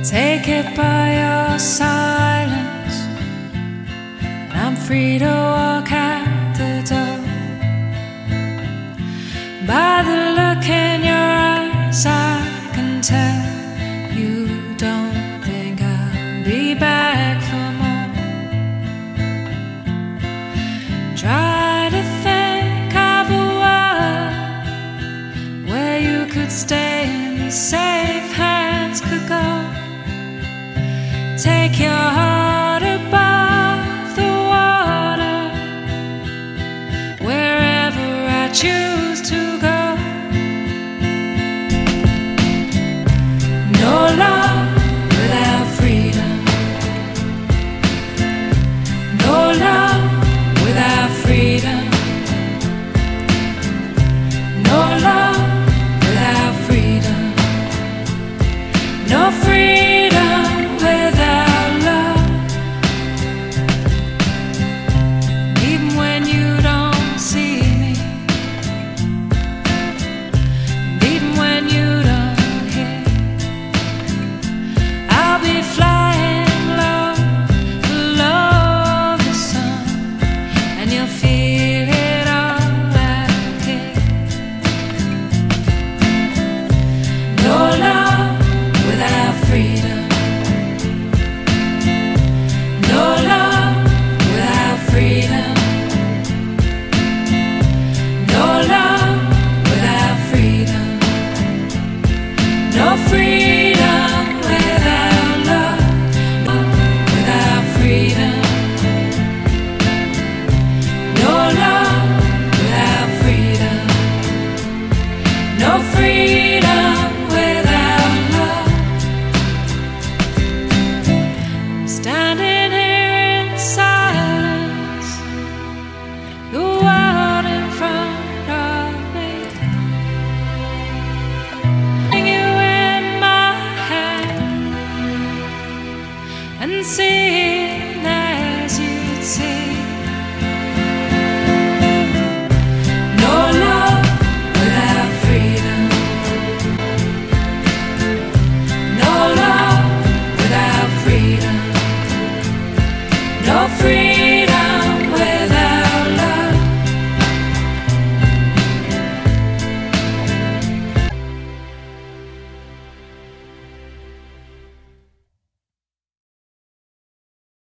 Take it by your silence, and I'm free to walk out the door. By the look in your eyes, I can tell you don't think I'll be back for more. Try to think of a world where you could stay and these safe hands could go. Take your heart above the water, wherever I choose to go. No love without freedom. No love without freedom. No love without freedom. No freedom without love. Even when you don't see me, and even when you don't hear, I'll be flying low below the sun, and you'll feel it all out here. No love without freedom. No love without freedom. No love without freedom. No freedom without love. Without freedom. No love without freedom. No freedom without love. Standing here in silence, the world in front of me, you in my hand, and seeing as you'd see.